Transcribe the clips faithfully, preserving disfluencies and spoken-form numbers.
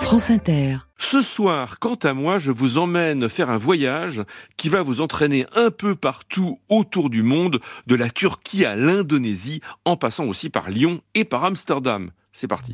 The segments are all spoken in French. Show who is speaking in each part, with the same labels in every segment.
Speaker 1: France Inter.
Speaker 2: Ce soir, quant à moi, je vous emmène faire un voyage qui va vous entraîner un peu partout autour du monde, de la Turquie à l'Indonésie, en passant aussi par Lyon et par Amsterdam. C'est parti.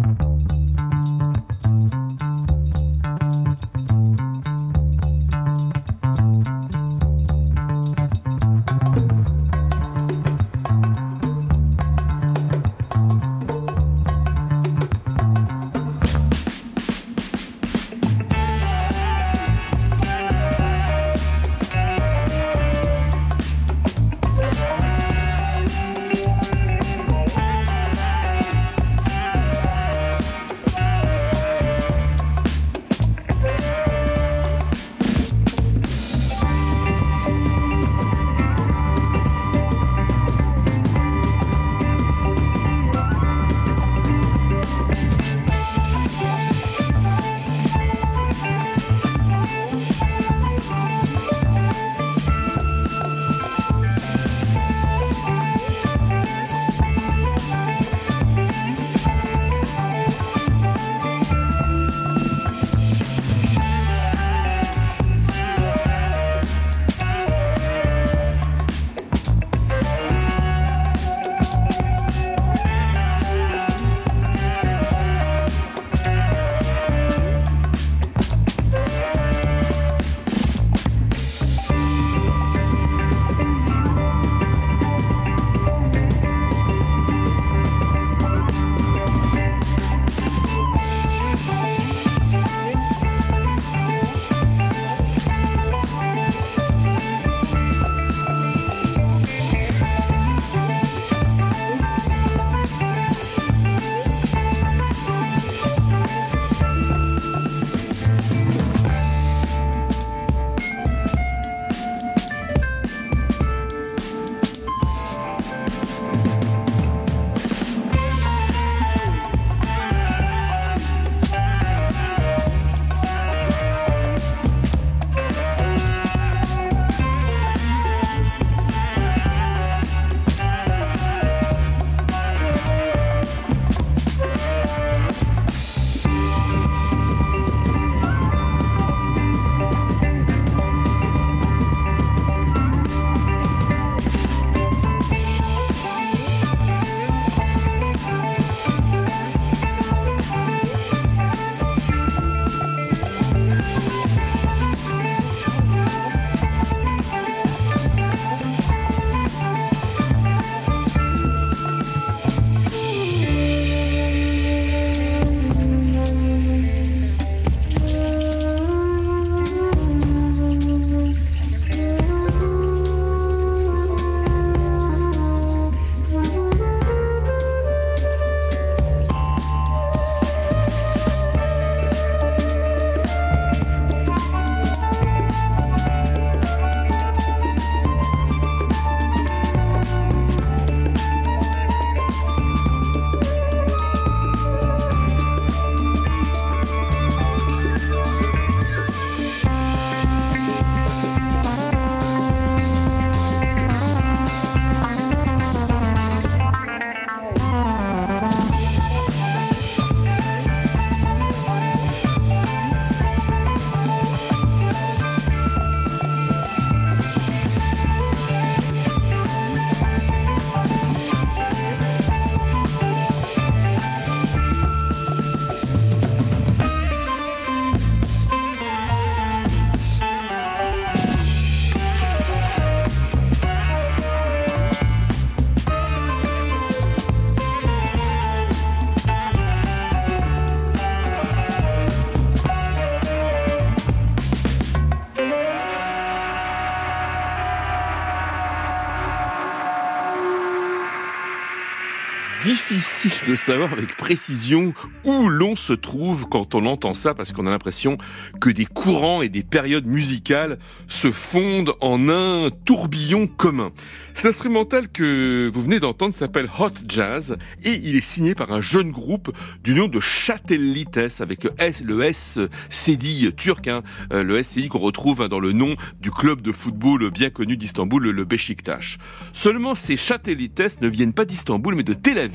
Speaker 2: Difficile de savoir avec précision où l'on se trouve quand on entend ça, parce qu'on a l'impression que des courants et des périodes musicales se fondent en un tourbillon commun. Cet instrumental que vous venez d'entendre s'appelle Hot Jazz et il est signé par un jeune groupe du nom de Çatallites, avec le S, le S cédille turc, hein, le S cédille qu'on retrouve dans le nom du club de football bien connu d'Istanbul, le Beşiktaş. Seulement, ces Çatallites ne viennent pas d'Istanbul, mais de Tel Aviv.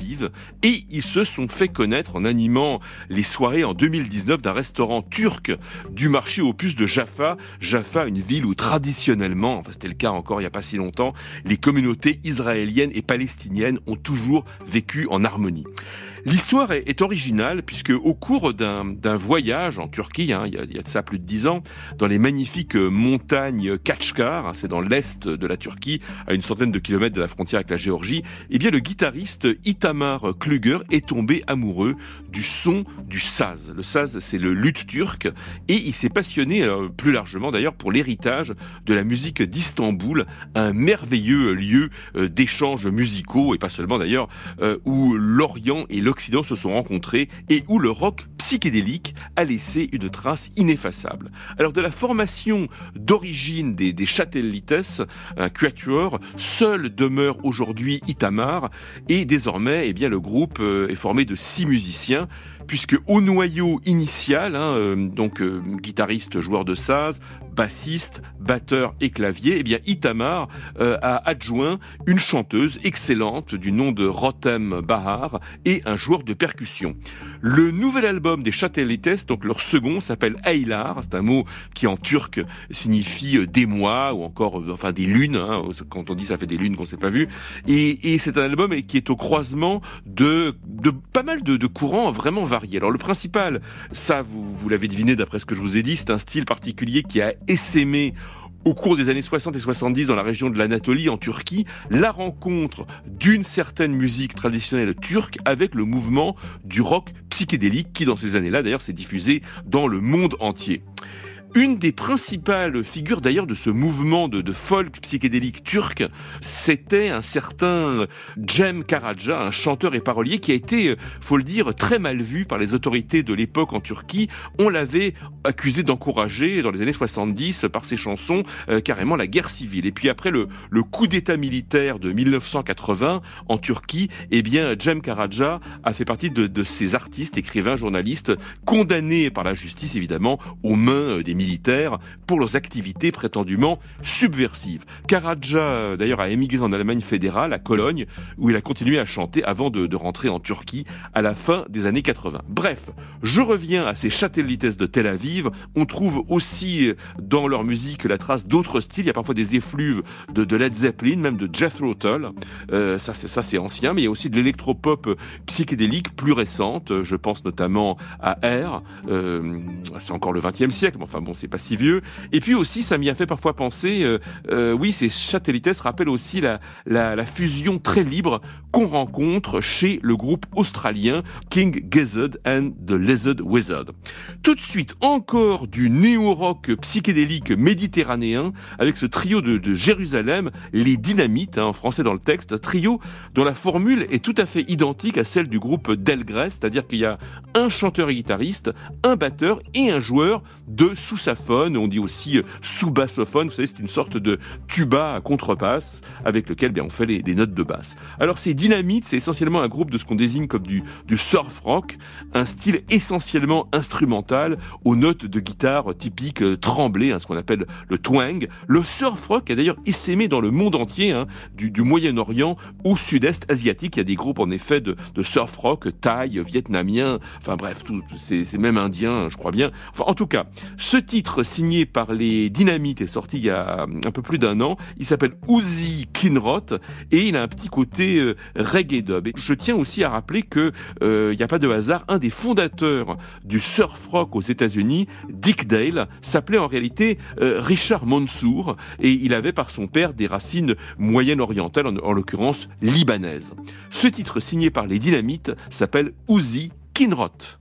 Speaker 2: Aviv et ils se sont fait connaître en animant les soirées en deux mille dix-neuf d'un restaurant turc du marché aux puces de Jaffa. Jaffa, une ville où traditionnellement, enfin c'était le cas encore il n'y a pas si longtemps, les communautés israéliennes et palestiniennes ont toujours vécu en harmonie. L'histoire est, est originale puisque au cours d'un, d'un voyage en Turquie, hein, il, y a, il y a de ça plus de dix ans, dans les magnifiques montagnes Kachkar, hein, c'est dans l'est de la Turquie, à une centaine de kilomètres de la frontière avec la Géorgie, eh bien le guitariste Itamar Kluger est tombé amoureux du son du saz. Le saz, c'est le luth turc et il s'est passionné, alors, plus largement d'ailleurs, pour l'héritage de la musique d'Istanbul, un merveilleux lieu euh, d'échanges musicaux et pas seulement d'ailleurs, euh, où l'Orient et l'Occident se sont rencontrés et où le rock psychédélique a laissé une trace ineffaçable. Alors de la formation d'origine des, des Chatellites, un quatuor, seul demeure aujourd'hui Itamar et désormais eh bien, le groupe euh, est formé de six musiciens puisque au noyau initial, hein, euh, donc euh, guitariste, joueur de saz, bassiste, batteur et clavier, eh bien Itamar euh, a adjoint une chanteuse excellente du nom de Rotem Bahar et un joueur de percussion. Le nouvel album des Chatellites, donc leur second, s'appelle Aylar, c'est un mot qui en turc signifie des mois ou encore euh, enfin des lunes, hein, quand on dit ça fait des lunes qu'on s'est pas vu, et, et c'est un album qui est au croisement de, de pas mal de, de courants vraiment variés. Alors le principal, ça vous, vous l'avez deviné d'après ce que je vous ai dit, c'est un style particulier qui a essaimé au cours des années soixante et soixante-dix dans la région de l'Anatolie, en Turquie, la rencontre d'une certaine musique traditionnelle turque avec le mouvement du rock psychédélique qui, dans ces années-là, d'ailleurs, s'est diffusé dans le monde entier. Une des principales figures d'ailleurs de ce mouvement de, de folk psychédélique turc, c'était un certain Cem Karaca, un chanteur et parolier qui a été, faut le dire, très mal vu par les autorités de l'époque en Turquie. On l'avait accusé d'encourager dans les années soixante-dix par ses chansons euh, carrément la guerre civile. Et puis après le, le coup d'état militaire de mille neuf cent quatre-vingts en Turquie, eh bien Cem Karaca a fait partie de, de ces artistes, écrivains, journalistes condamnés par la justice évidemment aux mains des militaires pour leurs activités prétendument subversives. Karaca, d'ailleurs, a émigré en Allemagne fédérale, à Cologne, où il a continué à chanter avant de, de rentrer en Turquie à la fin des années quatre-vingts. Bref, je reviens à ces Chatellites de Tel Aviv. On trouve aussi dans leur musique la trace d'autres styles. Il y a parfois des effluves de, de Led Zeppelin, même de Jethro Tull. Euh, ça, c'est, ça, c'est ancien, mais il y a aussi de l'électropop psychédélique plus récente. Je pense notamment à Air. Euh, c'est encore le vingtième siècle, mais enfin bon, c'est pas si vieux. Et puis aussi, ça m'y a fait parfois penser, euh, euh, oui, ces Chatellites rappellent aussi la, la, la fusion très libre qu'on rencontre chez le groupe australien King Gizzard and the Lizard Wizard. Tout de suite, encore du néo-rock psychédélique méditerranéen avec ce trio de, de Jérusalem, les Dynamites, hein, en français dans le texte, un trio dont la formule est tout à fait identique à celle du groupe Delgrès, c'est-à-dire qu'il y a un chanteur et guitariste, un batteur et un joueur de sous-saphone, on dit aussi sous-bassophone, vous savez, c'est une sorte de tuba à contrebasse avec lequel bien, on fait les, les notes de basse. Alors ces Dynamites, c'est essentiellement un groupe de ce qu'on désigne comme du, du surf rock, un style essentiellement instrumental aux notes de guitare typiques euh, tremblées, hein, ce qu'on appelle le twang. Le surf rock a d'ailleurs essaimé dans le monde entier, hein, du, du Moyen-Orient au sud-est asiatique. Il y a des groupes en effet de, de surf rock, thaï, vietnamien, enfin bref, tout, c'est, c'est même indien, je crois bien. Enfin, en tout cas, ce titre signé par les Dynamites est sorti il y a un peu plus d'un an. Il s'appelle Uzi Kinrot et il a un petit côté euh, reggae dub. Et je tiens aussi à rappeler que euh, il n'y a pas de hasard. Un des fondateurs du surf rock aux États-Unis, Dick Dale, s'appelait en réalité euh, Richard Mansour et il avait par son père des racines moyen-orientales, en, en l'occurrence libanaises. Ce titre signé par les Dynamites s'appelle Uzi Kinrot.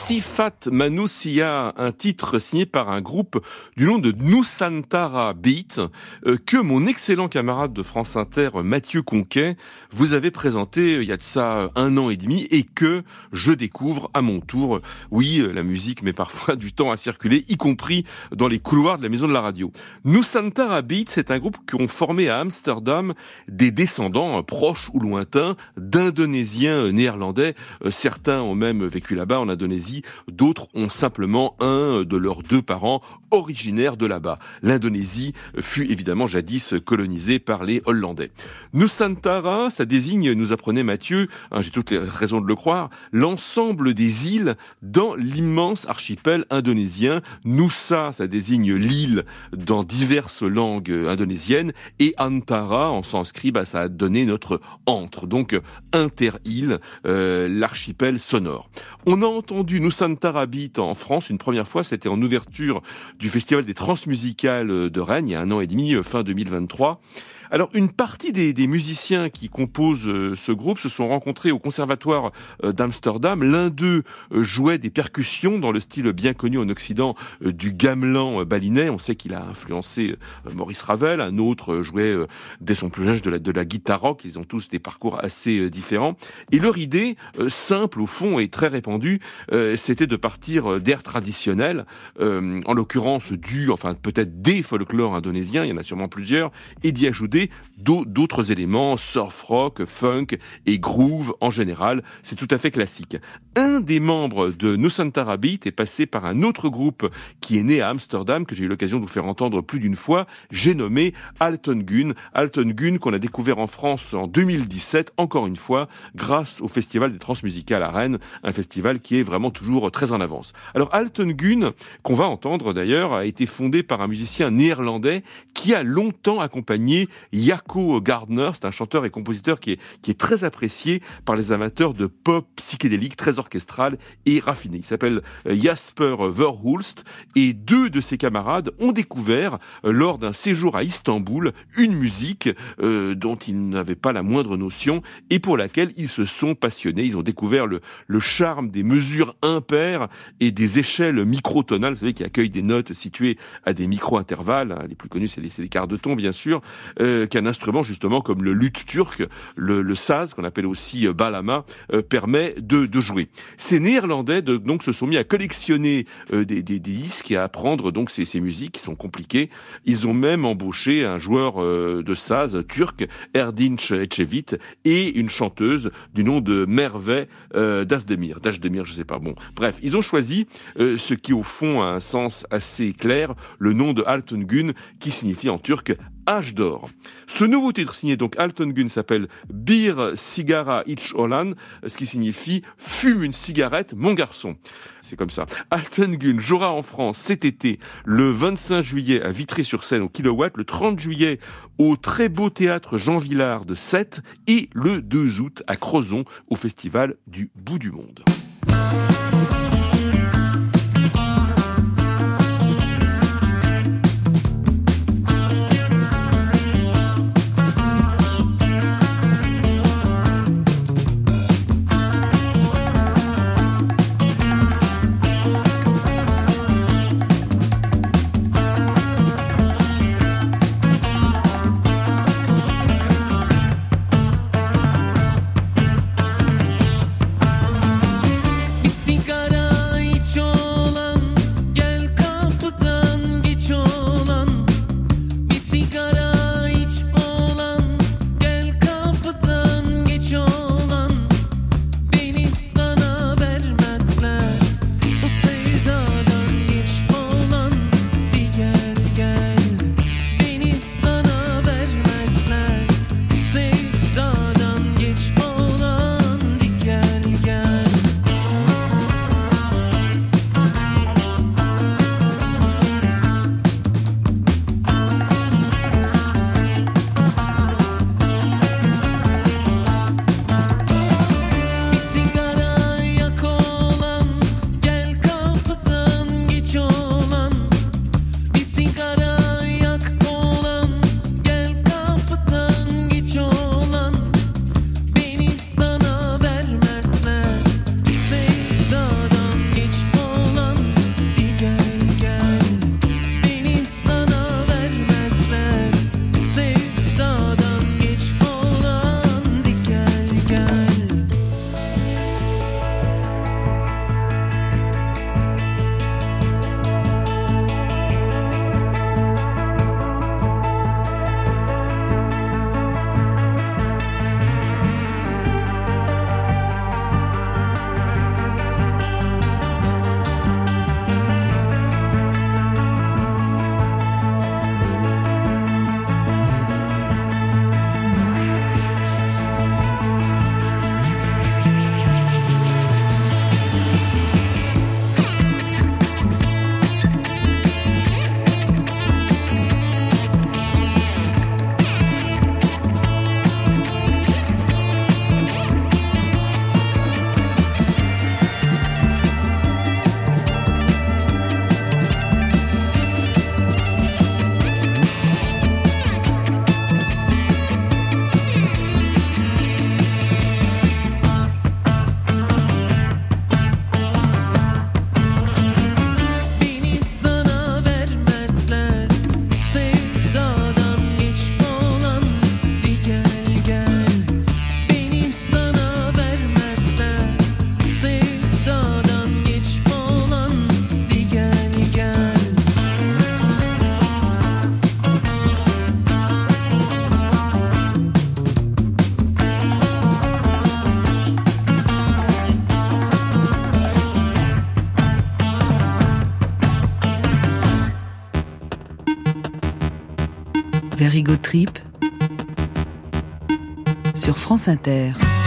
Speaker 2: Sifat Manusia, un titre signé par un groupe du nom de Nusantara Beat, euh, que mon excellent camarade de France Inter, Mathieu Conquet, vous avait présenté il y a de ça un an et demi et que je découvre à mon tour. Oui, la musique met parfois du temps à circuler, y compris dans les couloirs de la maison de la radio. Nusantara Beat, c'est un groupe qui ont formé à Amsterdam des descendants proches ou lointains d'Indonésiens néerlandais. Certains ont même vécu là-bas en Indonésie, d'autres ont simplement un de leurs deux parents originaires de là-bas. L'Indonésie fut évidemment jadis colonisée par les Hollandais. Nusantara, ça désigne, nous apprenait Mathieu, hein, j'ai toutes les raisons de le croire, l'ensemble des îles dans l'immense archipel indonésien. Nusa, ça désigne l'île dans diverses langues indonésiennes, et Antara, en sanskrit, bah, ça a donné notre antre, donc inter-île, euh, l'archipel sonore. On a entendu Nusantara Beat en France une première fois, c'était en ouverture du Festival des Transmusicales de Rennes, il y a un an et demi, fin deux mille vingt-trois. Alors, une partie des, des musiciens qui composent euh, ce groupe se sont rencontrés au conservatoire euh, d'Amsterdam. L'un d'eux euh, jouait des percussions dans le style bien connu en Occident euh, du gamelan euh, balinais. On sait qu'il a influencé euh, Maurice Ravel. Un autre euh, jouait euh, dès son plus jeune âge de la, de la guitare rock. Ils ont tous des parcours assez euh, différents. Et leur idée, euh, simple au fond et très répandue, euh, c'était de partir d'airs traditionnels, euh, en l'occurrence du, enfin peut-être des folklores indonésiens, il y en a sûrement plusieurs, et d'y ajouter d'autres éléments, surf rock, funk et groove en général. C'est tout à fait classique. Un des membres de Nusantara Beat est passé par un autre groupe qui est né à Amsterdam, que j'ai eu l'occasion de vous faire entendre plus d'une fois. J'ai nommé Alton Gun. Alton Gun qu'on a découvert en France en deux mille dix-sept, encore une fois, grâce au Festival des Transmusicales à Rennes, un festival qui est vraiment toujours très en avance. Alors Alton Gun, qu'on va entendre d'ailleurs, a été fondé par un musicien néerlandais qui a longtemps accompagné Jaco Gardner. C'est un chanteur et compositeur qui est, qui est très apprécié par les amateurs de pop psychédélique, très orchestral et raffiné. Il s'appelle Jasper Verhulst et deux de ses camarades ont découvert, euh, lors d'un séjour à Istanbul, une musique euh, dont ils n'avaient pas la moindre notion et pour laquelle ils se sont passionnés. Ils ont découvert le, le charme des mesures impaires et des échelles microtonales, vous savez, qui accueillent des notes situées à des micro-intervalles. Les plus connus, c'est les, c'est les quarts de ton, bien sûr. Euh, qu'un instrument justement comme le luth turc, le, le saz qu'on appelle aussi euh, balama, euh, permet de, de jouer. Ces Néerlandais de, donc se sont mis à collectionner euh, des, des, des disques et à apprendre donc ces, ces musiques qui sont compliquées. Ils ont même embauché un joueur euh, de saz turc, Erdinç Ecevit, et une chanteuse du nom de Merve euh, Dazdemir, Dajdemir, je sais pas. Bon, bref, ils ont choisi euh, ce qui au fond a un sens assez clair, le nom de Alton Gun, qui signifie en turc Âge d'or. Ce nouveau titre signé donc Alton Gun s'appelle Bir Sigara Ich Olan, ce qui signifie fume une cigarette mon garçon. C'est comme ça. Alton Gun jouera en France cet été, le vingt-cinq juillet à Vitry-sur-Seine au Kilowatt, le trente juillet au très beau théâtre Jean Villard de Sète et le deux août à Crozon au festival du Bout du Monde.
Speaker 1: Me sinto Verigo Trip sur France Inter.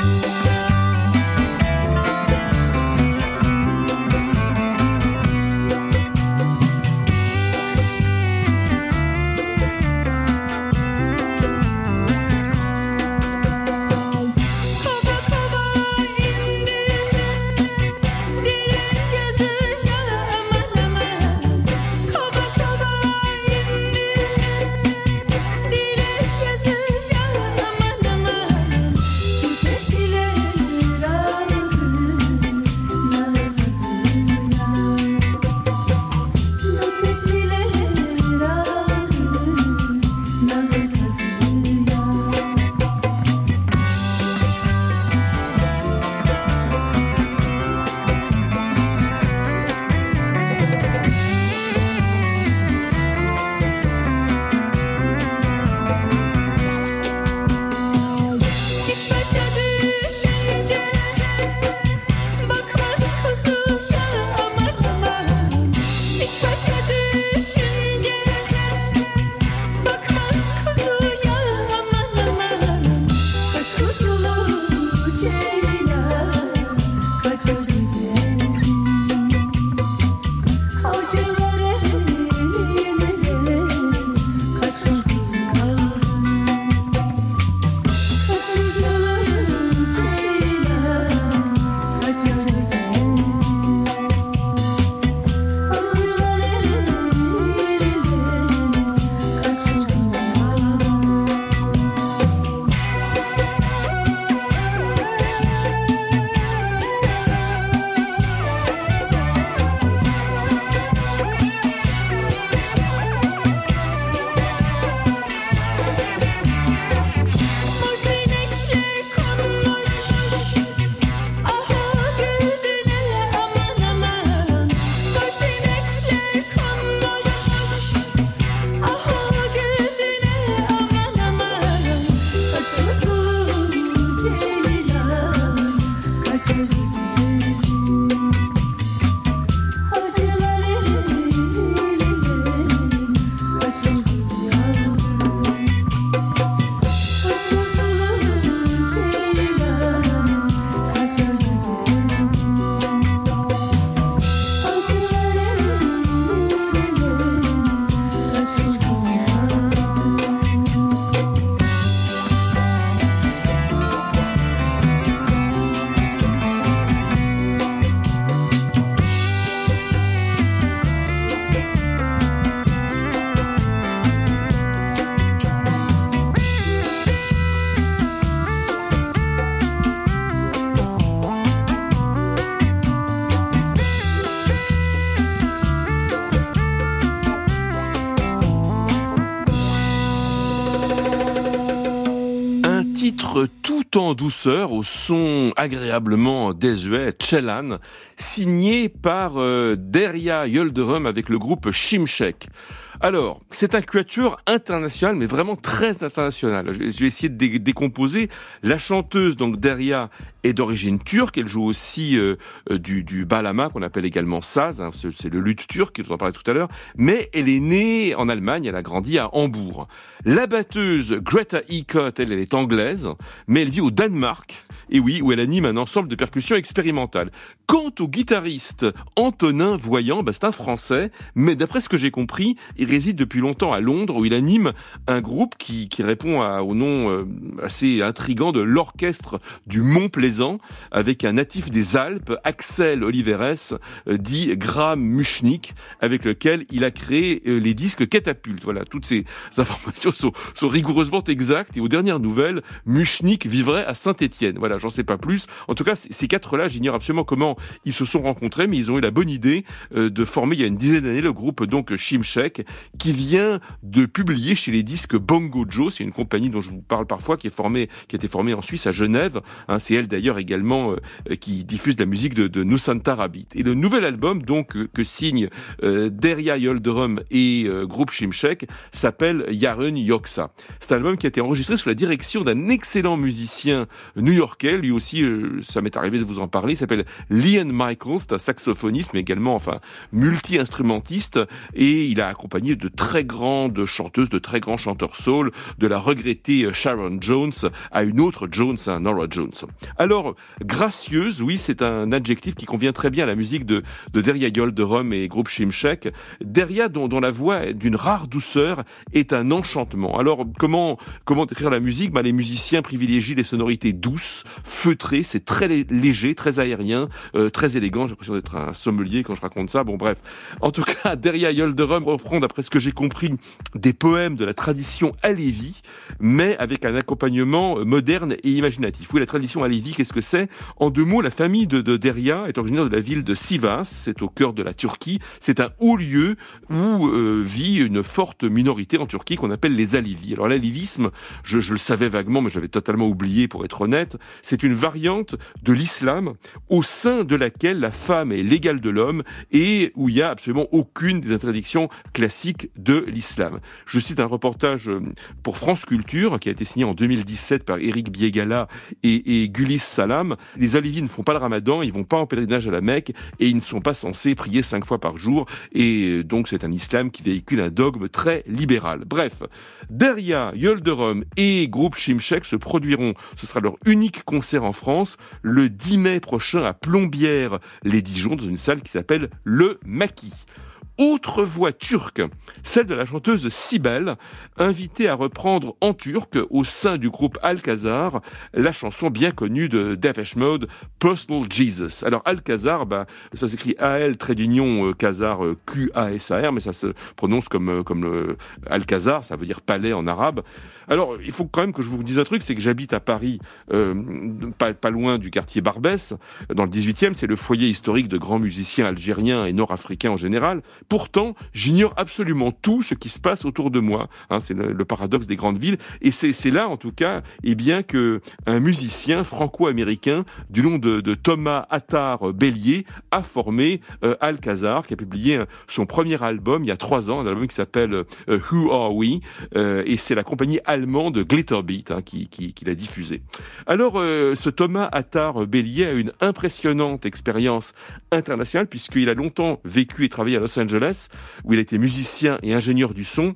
Speaker 2: Tout en douceur, au son agréablement désuet, Cellan, signé par euh, Derya Yıldırım avec le groupe Şimşek. Alors, c'est un quatuor international, mais vraiment très international. Je vais essayer de dé- décomposer. La chanteuse, donc Derya, est d'origine turque. Elle joue aussi euh, du, du bağlama, qu'on appelle également saz. Hein, c'est, c'est le luth turc, je vous en parlais tout à l'heure. Mais elle est née en Allemagne, elle a grandi à Hambourg. La batteuse Greta Ikot, elle, elle est anglaise, mais elle vit au Danemark. Et oui, où elle anime un ensemble de percussions expérimentales. Quant au guitariste Antonin Voyant, bah, c'est un Français, mais d'après ce que j'ai compris, il réside depuis longtemps à Londres, où il anime un groupe qui, qui répond à, au nom euh, assez intrigant de l'Orchestre du Mont Plaisant, avec un natif des Alpes, Axel Oliveres, euh, dit Graham Muchnik, avec lequel il a créé euh, les disques Catapulte. Voilà, toutes ces informations sont, sont rigoureusement exactes. Et aux dernières nouvelles, Muchnik vivrait à Saint-Étienne. Voilà, j'en sais pas plus. En tout cas, ces quatre-là, j'ignore absolument comment ils se sont rencontrés, mais ils ont eu la bonne idée euh, de former il y a une dizaine d'années le groupe donc Şimşek, qui vient de publier chez les disques Bongo Joe. C'est une compagnie dont je vous parle parfois, qui est formée, qui a été formée en Suisse à Genève. Hein, c'est elle d'ailleurs également euh, qui diffuse la musique de, de Nusanta Rabbit. Et le nouvel album donc euh, que signe euh, Derya Yıldırım et euh, groupe Şimşek s'appelle Yarın Yoksa. C'est un album qui a été enregistré sous la direction d'un excellent musicien musicien new-yorkais, lui aussi, euh, ça m'est arrivé de vous en parler, il s'appelle Liam Michaels, c'est un saxophoniste, mais également, enfin, multi-instrumentiste, et il a accompagné de très grandes chanteuses, de très grands chanteurs soul, de la regrettée Sharon Jones à une autre Jones, hein, Norah Jones. Alors, gracieuse, oui, c'est un adjectif qui convient très bien à la musique de, de Derya Yildirim et groupe Shimshek. Derya, dont, dont la voix est d'une rare douceur, est un enchantement. Alors, comment, comment décrire la musique? Bah, les musiciens privilégient les sonorités douces, feutrées, c'est très léger, très aérien, euh, très élégant. J'ai l'impression d'être un sommelier quand je raconte ça. Bon, bref. En tout cas, Derya Yildirim reprend, d'après ce que j'ai compris, des poèmes de la tradition alévi, mais avec un accompagnement moderne et imaginatif. Oui, la tradition alévi, qu'est-ce que c'est? En deux mots, la famille de, de Derya est originaire de la ville de Sivas, c'est au cœur de la Turquie. C'est un haut lieu où euh, vit une forte minorité en Turquie qu'on appelle les Alévis. Alors l'alévisme, je, je le savais vaguement, mais j'avais totalement oublié pour être honnête, c'est une variante de l'islam au sein de laquelle la femme est l'égale de l'homme et où il n'y a absolument aucune des interdictions classiques de l'islam. Je cite un reportage pour France Culture qui a été signé en deux mille dix-sept par Eric Biegala et, et Gulis Salam. Les Alévis ne font pas le ramadan, ils vont pas en pèlerinage à la Mecque et ils ne sont pas censés prier cinq fois par jour. Et donc c'est un islam qui véhicule un dogme très libéral. Bref, Derya Yildirim et groupe Shimshek se produiront, ce sera leur unique concert en France, le dix mai prochain à Plombières-les-Dijon, dans une salle qui s'appelle Le Maquis. Autre voix turque, celle de la chanteuse Sibel, invitée à reprendre en turc au sein du groupe Alcazar la chanson bien connue de Depeche Mode, Personal Jesus. Alors Alcazar, bah, ça s'écrit A-L trait d'union Khazar Q A S A R, mais ça se prononce comme comme le Alcazar, ça veut dire palais en arabe. Alors il faut quand même que je vous dise un truc, c'est que j'habite à Paris, euh, pas, pas loin du quartier Barbès, dans le dix-huitième, c'est le foyer historique de grands musiciens algériens et nord-africains en général. Pourtant, j'ignore absolument tout ce qui se passe autour de moi. Hein, c'est le, le paradoxe des grandes villes. Et c'est, c'est là, en tout cas, eh bien, que un musicien franco-américain du nom de, de Thomas Attar Bélier a formé euh, Alcazar, qui a publié un, son premier album il y a trois ans, un album qui s'appelle euh, Who Are We, euh, et c'est la compagnie allemande Glitterbeat hein, qui, qui, qui l'a diffusé. Alors, euh, ce Thomas Attar Bélier a une impressionnante expérience internationale puisqu'il a longtemps vécu et travaillé à Los Angeles, où il a été musicien et ingénieur du son.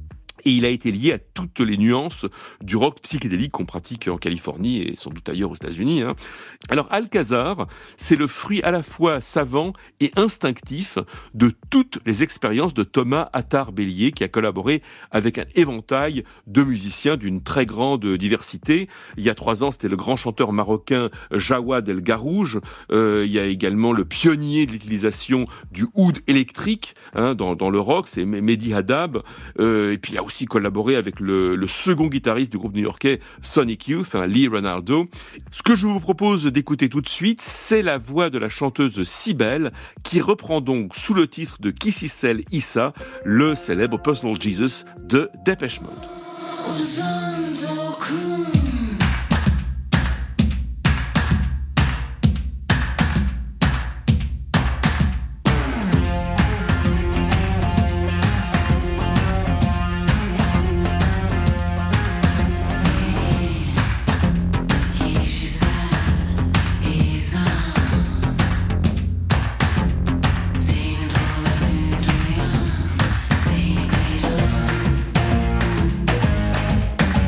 Speaker 2: Et il a été lié à toutes les nuances du rock psychédélique qu'on pratique en Californie et sans doute ailleurs aux États-Unis. Hein. Alors Alcazar, c'est le fruit à la fois savant et instinctif de toutes les expériences de Thomas Attar Bélier, qui a collaboré avec un éventail de musiciens d'une très grande diversité. Il y a trois ans, c'était le grand chanteur marocain Jawad El Garouj. Euh, il y a également le pionnier de l'utilisation du oud électrique hein, dans, dans le rock, c'est Mehdi Haddad. Euh, et puis il y a aussi collaboré avec le, le second guitariste du groupe new-yorkais Sonic Youth, hein, Lee Ranaldo. Ce que je vous propose d'écouter tout de suite, c'est la voix de la chanteuse Sibel, qui reprend donc sous le titre de Kissisel Issa, le célèbre Personal Jesus de Depeche Mode.
Speaker 3: Say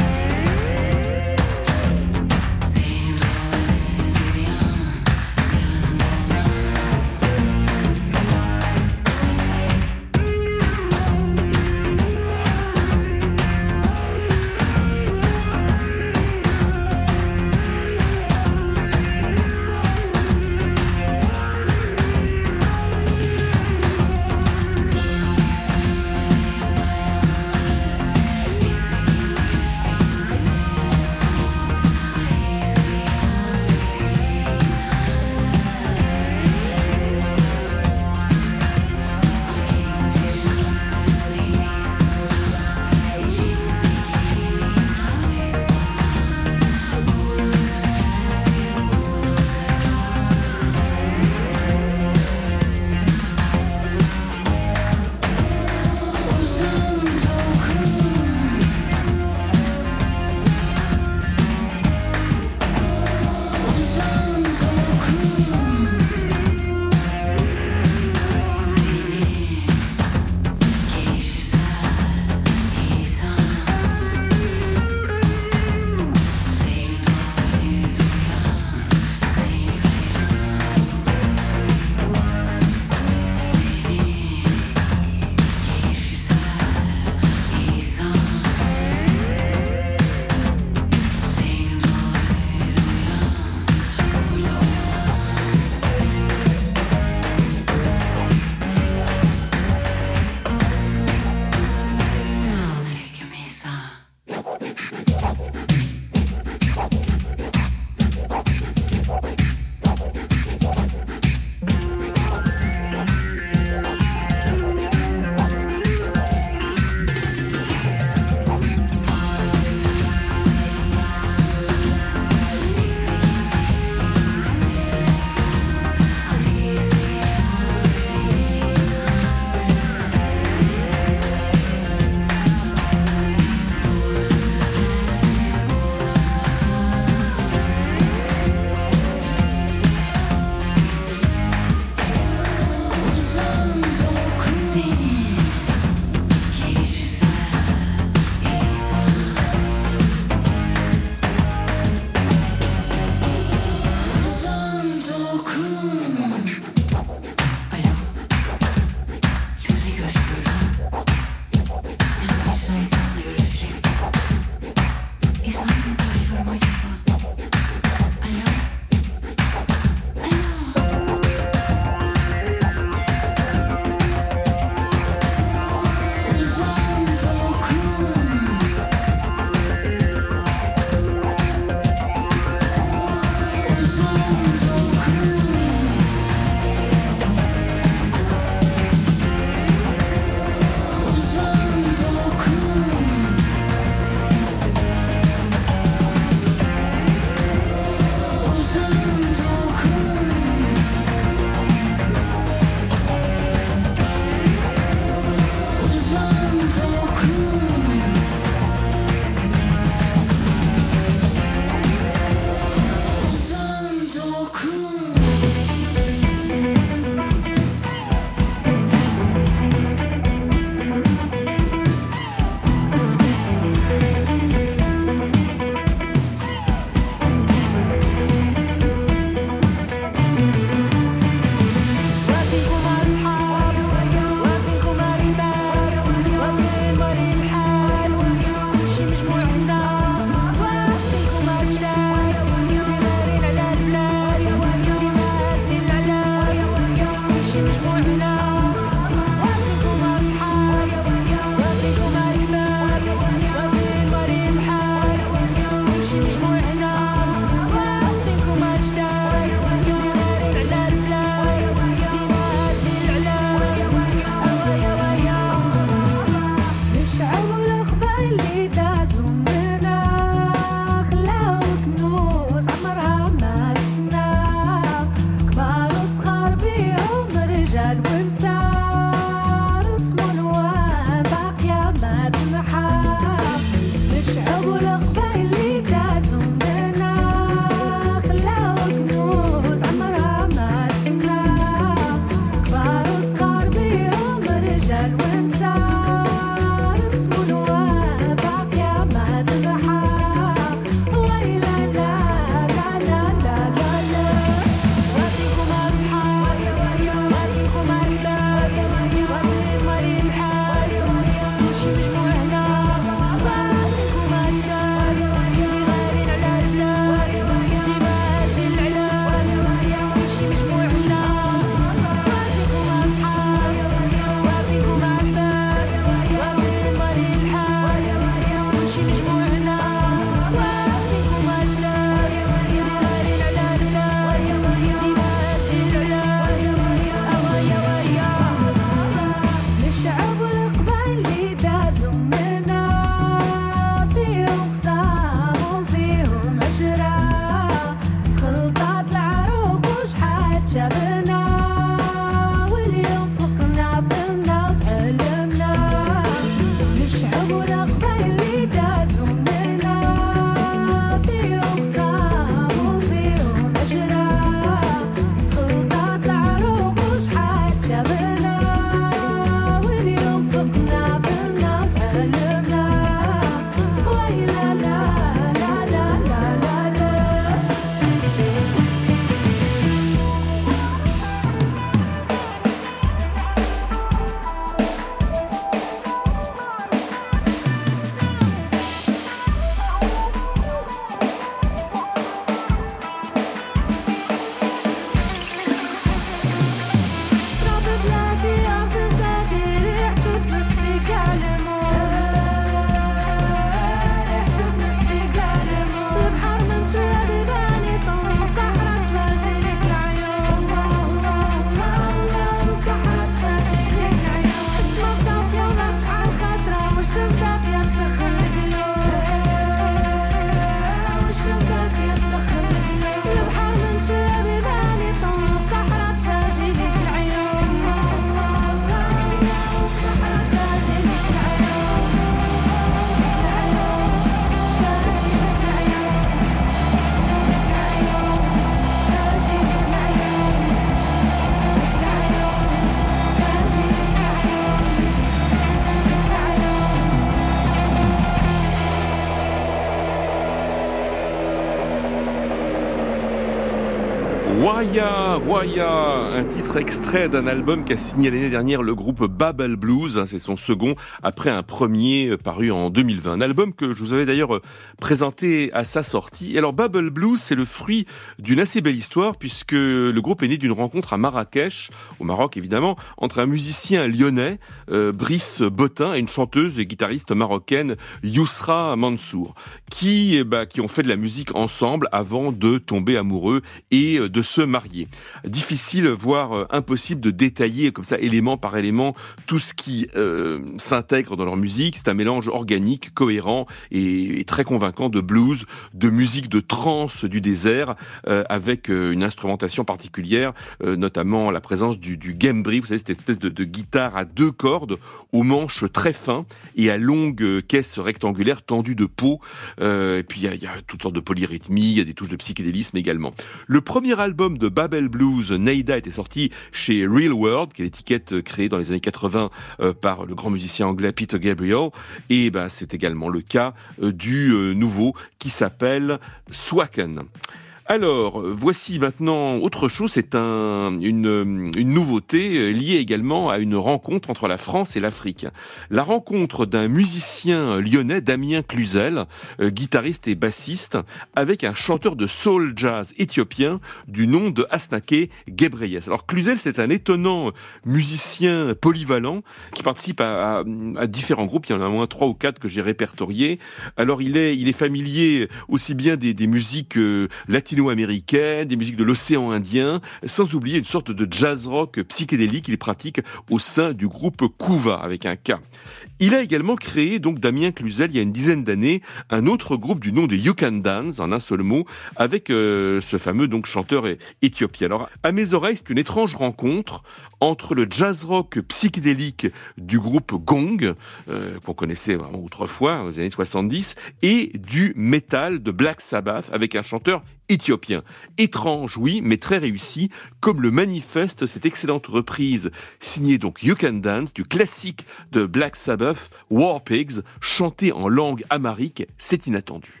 Speaker 2: Waya, Waya, un titre extrait d'un album qu'a signé l'année dernière le groupe Babel Blues. C'est son second après un premier paru en deux mille vingt. Un album que je vous avais d'ailleurs présenté à sa sortie. Et alors Babel Blues, c'est le fruit d'une assez belle histoire puisque le groupe est né d'une rencontre à Marrakech, au Maroc évidemment, entre un musicien lyonnais, euh, Brice Bottin, et une chanteuse et guitariste marocaine, Yousra Mansour, qui, bah, qui ont fait de la musique ensemble avant de tomber amoureux et de se marier. Difficile, voire impossible de détailler comme ça, élément par élément, tout ce qui euh, s'intègre dans leur musique. C'est un mélange organique, cohérent et, et très convaincant de blues, de musique de trance du désert, euh, avec euh, une instrumentation particulière, euh, notamment la présence du, du gembri, vous savez, cette espèce de, de guitare à deux cordes, aux manches très fins et à longues caisses rectangulaires tendues de peau. Euh, et puis il y a, y a toutes sortes de polyrythmie, il y a des touches de psychédélisme également. Le premier album de Babel Blues, Neida, était sorti chez Real World, qui est l'étiquette créée dans les années quatre-vingts euh, par le grand musicien anglais Peter Gabriel. Et ben, c'est également le cas euh, du euh, nouveau qui s'appelle Swaken. Alors, voici maintenant autre chose, c'est un, une, une nouveauté liée également à une rencontre entre la France et l'Afrique. La rencontre d'un musicien lyonnais, Damien Cluzel, euh, guitariste et bassiste, avec un chanteur de soul jazz éthiopien du nom de Asnake Gebreyes. Alors Cluzel, c'est un étonnant musicien polyvalent qui participe à, à, à différents groupes, il y en a au moins trois ou quatre que j'ai répertoriés. Alors il est, il est familier aussi bien des, des musiques euh, latino américaine, des musiques de l'océan Indien, sans oublier une sorte de jazz rock psychédélique qu'il pratique au sein du groupe Kuva, avec un K. Il a également créé, donc Damien Cluzel, il y a une dizaine d'années, un autre groupe du nom de You Can Dance, en un seul mot, avec euh, ce fameux donc chanteur éthiopien. Alors, à mes oreilles, c'est une étrange rencontre entre le jazz rock psychédélique du groupe Gong, euh, qu'on connaissait vraiment autrefois, aux années soixante-dix, et du metal de Black Sabbath, avec un chanteur éthiopien. Étrange, oui, mais très réussi, comme le manifeste cette excellente reprise signée donc You Can Dance du classique de Black Sabbath, War Pigs, chanté en langue amharique, c'est inattendu.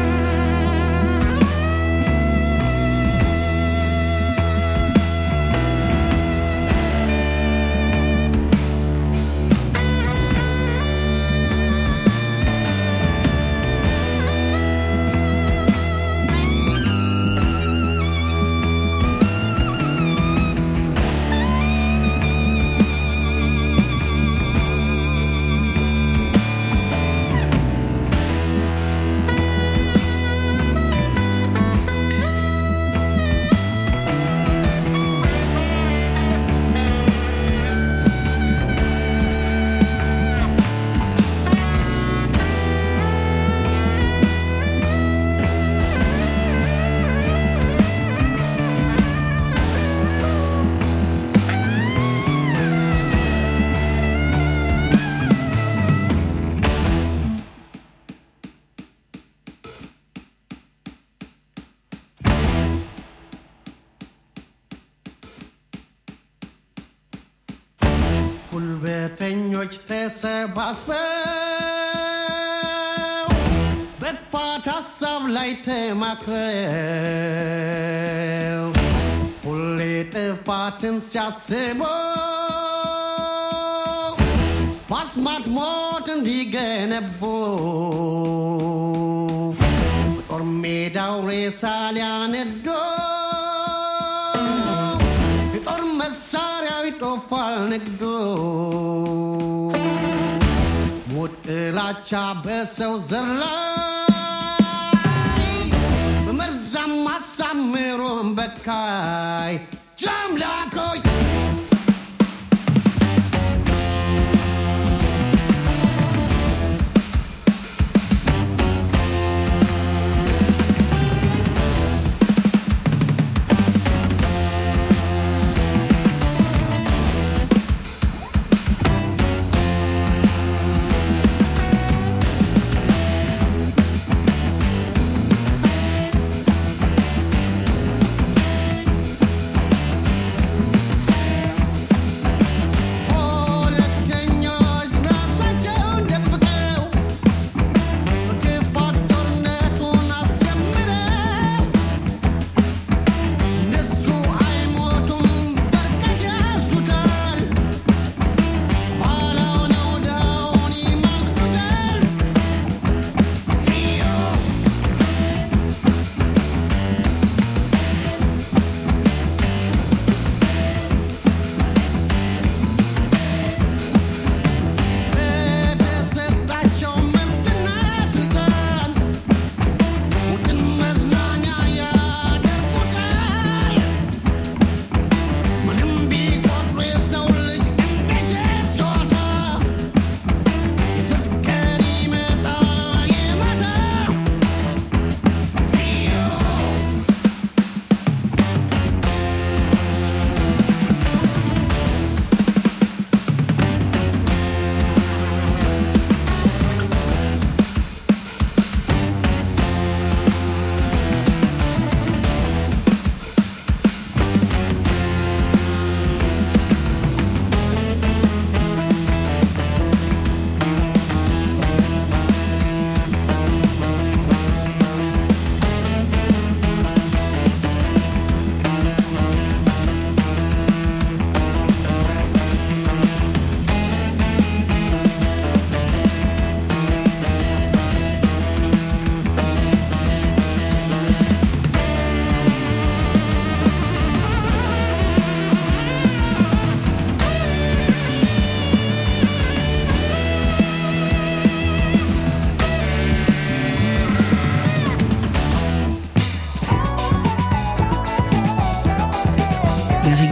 Speaker 3: ጉልበተኞች ተሰባስበው በጥፋት ሀሳብ ላይ ተማክረው ሁሌ ጥፋትን ሲያስቡ በአስማት ሞት እንዲገነቡ በጦር ሜዳው ሬሳ ሊያነዱ የጦር መሳሪያው ይጦፋል ንግዱ ሞት ጥላቻ በሰው ዘር ላይ በመርዛም አሳምሮን በካይ ጃምላኮይ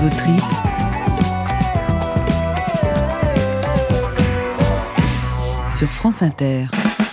Speaker 1: vos tripes. Sur France Inter.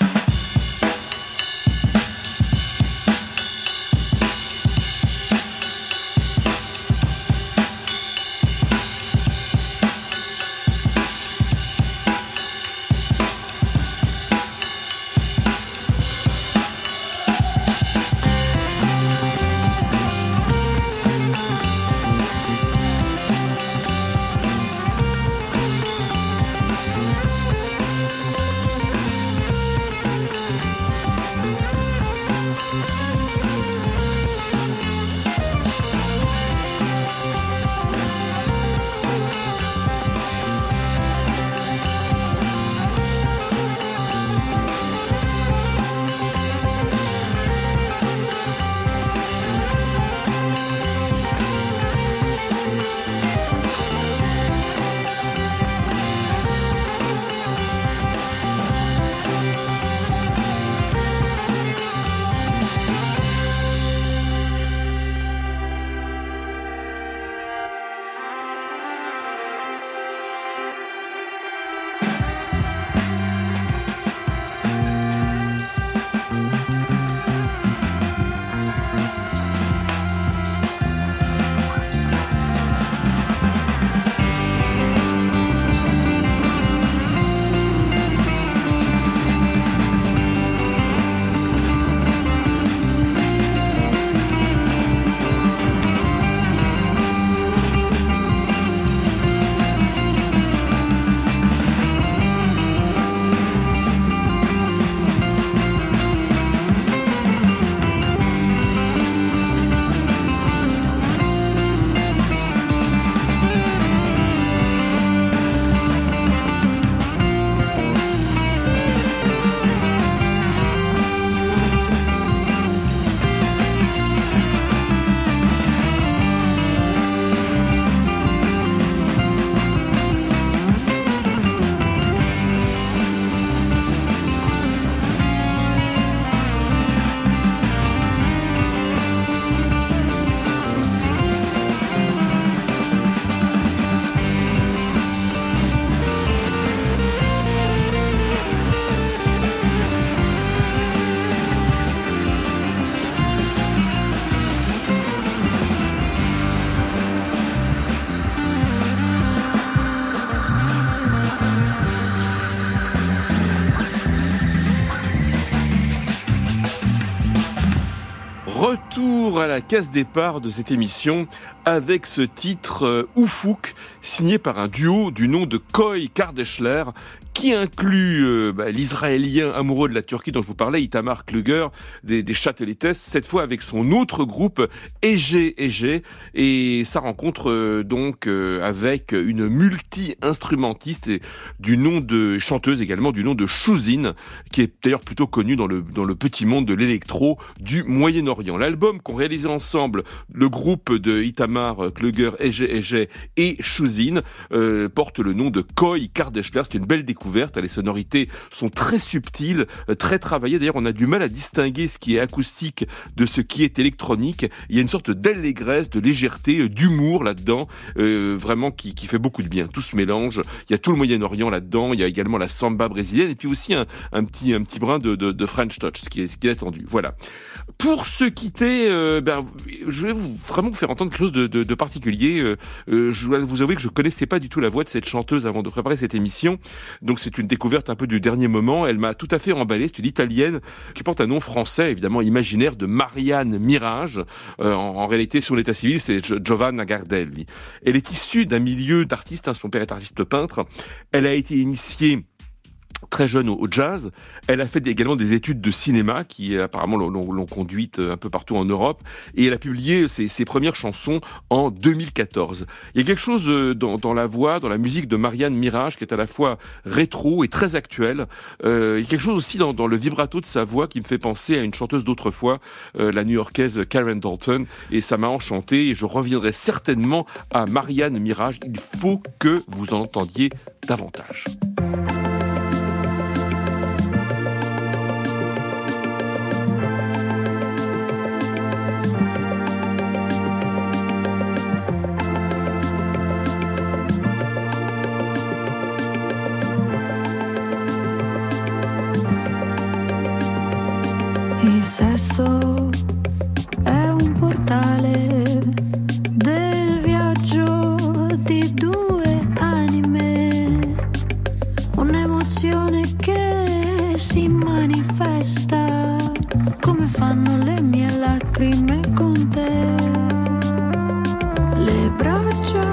Speaker 2: Retour à la case départ de cette émission avec ce titre euh, Oufouk, signé par un duo du nom de Koy Kardashler, qui inclut euh, bah, l'Israélien amoureux de la Turquie dont je vous parlais, Itamar Kluger, des, des Châtelites, cette fois avec son autre groupe, Ege Ege, et sa rencontre euh, donc euh, avec une multi-instrumentiste et, du nom de chanteuse également, du nom de Shuzin, qui est d'ailleurs plutôt connue dans le, dans le petit monde de l'électro du Moyen-Orient. L'album qu'ont réalisé ensemble le groupe de Itamar Kluger, Ege Ege et Shuzin euh, porte le nom de Koy Kardashler. C'est une belle découverte. Les sonorités sont très subtiles, très travaillées. D'ailleurs, on a du mal à distinguer ce qui est acoustique de ce qui est électronique. Il y a une sorte d'allégresse, de légèreté, d'humour là-dedans, euh, vraiment qui, qui fait beaucoup de bien. Tout se mélange. Il y a tout le Moyen-Orient là-dedans. Il y a également la samba brésilienne et puis aussi un, un petit, un petit brin de, de, de French touch, ce qui est, ce qui est attendu. Voilà. Pour se quitter, euh, ben, je vais vous vraiment vous faire entendre quelque chose de, de, de particulier. Euh, euh, je dois vous avouer que je connaissais pas du tout la voix de cette chanteuse avant de préparer cette émission. Donc c'est une découverte un peu du dernier moment. Elle m'a tout à fait emballé. C'est une italienne qui porte un nom français, évidemment imaginaire, de Marianne Mirage. Euh, en, en réalité, sur l'état civil, c'est Giovanna Gardelli. Elle est issue d'un milieu d'artistes. Hein, son père est artiste peintre. Elle a été initiée très jeune au jazz. Elle a fait également des études de cinéma qui apparemment l'ont, l'ont conduite un peu partout en Europe, et elle a publié ses, ses premières chansons en deux mille quatorze. Il y a quelque chose dans, dans la voix, dans la musique de Marianne Mirage qui est à la fois rétro et très actuelle. Euh, il y a quelque chose aussi dans, dans le vibrato de sa voix qui me fait penser à une chanteuse d'autrefois, euh, la new-yorkaise Karen Dalton, et ça m'a enchanté, et je reviendrai certainement à Marianne Mirage. Il faut que vous en entendiez davantage.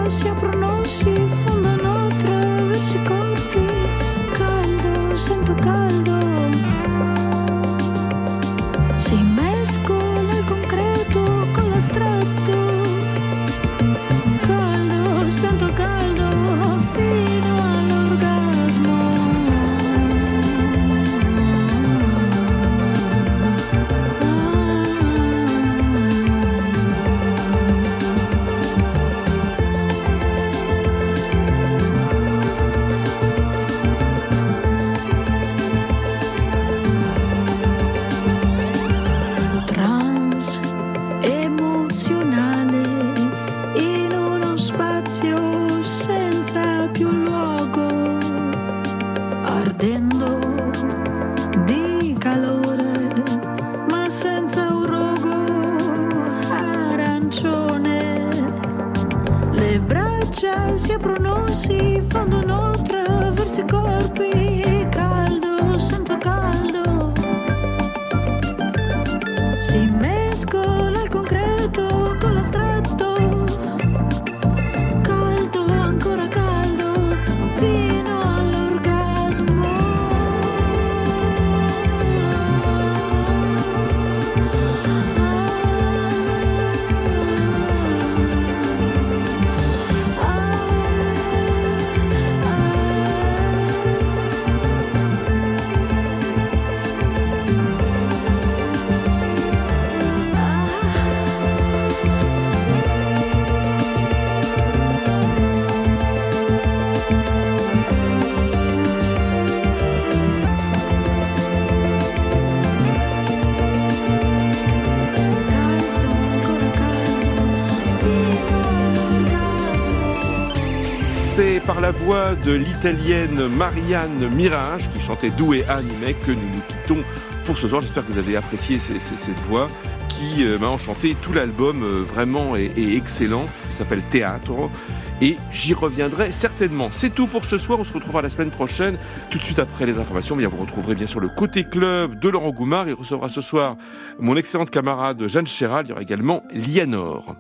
Speaker 4: si aprono, si fondono attraverso i corpi. Caldo, sento caldo. Si mescola il concreto con l'astratto. Caldo, sento caldo fino all'orgasmo. Trans emozionale in uno spazio senza più luogo, ardendo di calore ma senza un rogo arancione. Le braccia si aprono, si fondono attraverso i corpi. Caldo, sento caldo. Si mescola il concreto con l'astratto. Caldo, ancora caldo, fino all'orgasmo.
Speaker 2: C'est par la voix de l'italienne Marianne Mirage qui chantait Due Anime que nous nous quittons pour ce soir. J'espère que vous avez apprécié ces, ces, cette voix qui euh, m'a enchanté. Tout l'album euh, vraiment est, est excellent. Il s'appelle Teatro et j'y reviendrai certainement. C'est tout pour ce soir. On se retrouvera la semaine prochaine. Tout de suite après les informations, bien, vous retrouverez bien sûr le Côté Club de Laurent Goumard. Il recevra ce soir mon excellente camarade Jeanne Chéral. Il y aura également Lianor.